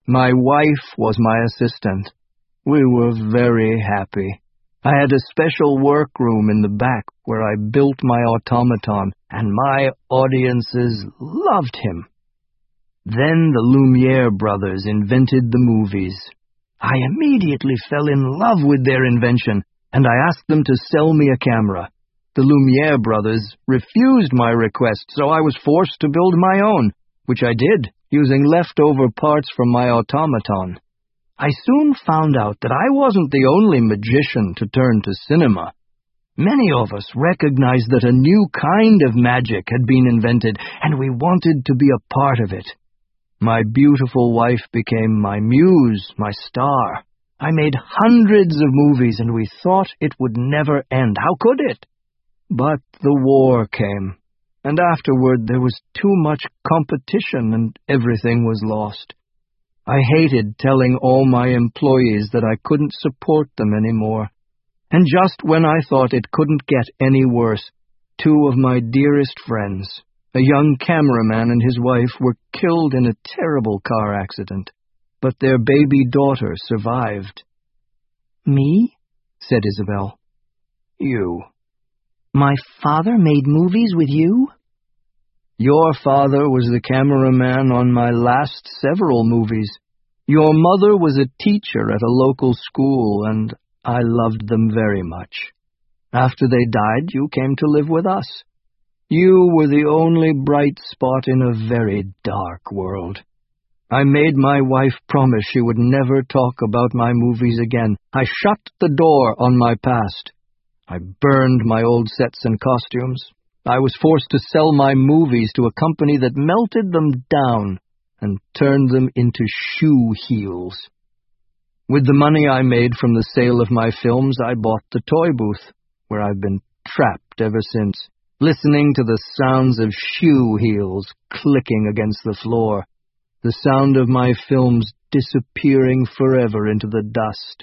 My wife was my assistant. We were very happy. I had a special workroom in the back where I built my automaton, and my audiences loved him. Then the Lumiere brothers invented the movies. I immediately fell in love with their invention, and I asked them to sell me a camera. The Lumiere brothers refused my request, so I was forced to build my own, which I did, using leftover parts from my automaton. I soon found out that I wasn't the only magician to turn to cinema. Many of us recognized that a new kind of magic had been invented, and we wanted to be a part of it. My beautiful wife became my muse, my star. I made hundreds of movies, and we thought it would never end. How could it? But the war came, and afterward there was too much competition, and everything was lost. I hated telling all my employees that I couldn't support them anymore. And just when I thought it couldn't get any worse, two of my dearest friends, a young cameraman and his wife, were killed in a terrible car accident, but their baby daughter survived. Me? Said Isabel. You. My father made movies with you? Your father was the cameraman on my last several movies. Your mother was a teacher at a local school, and I loved them very much. After they died, you came to live with us. You were the only bright spot in a very dark world. I made my wife promise she would never talk about my movies again. I shut the door on my past. I burned my old sets and costumes. I was forced to sell my movies to a company that melted them down and turned them into shoe heels. With the money I made from the sale of my films, I bought the toy booth, where I've been trapped ever since, listening to the sounds of shoe heels clicking against the floor, the sound of my films disappearing forever into the dust.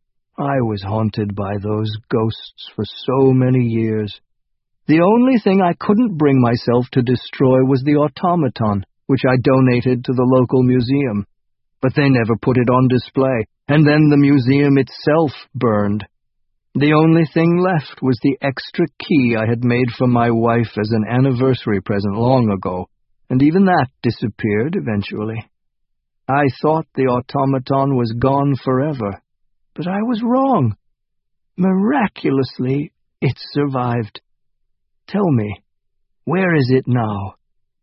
I was haunted by those ghosts for so many years. The only thing I couldn't bring myself to destroy was the automaton, which I donated to the local museum. But they never put it on display, and then the museum itself burned. The only thing left was the extra key I had made for my wife as an anniversary present long ago, and even that disappeared eventually. I thought the automaton was gone forever, but I was wrong. Miraculously, it survived. Tell me, where is it now?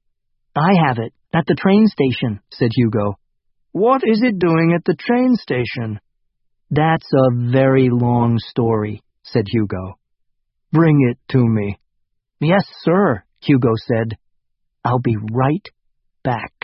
I have it, at the train station, said Hugo. What is it doing at the train station? That's a very long story, said Hugo. Bring it to me. Yes, sir, Hugo said. I'll be right back.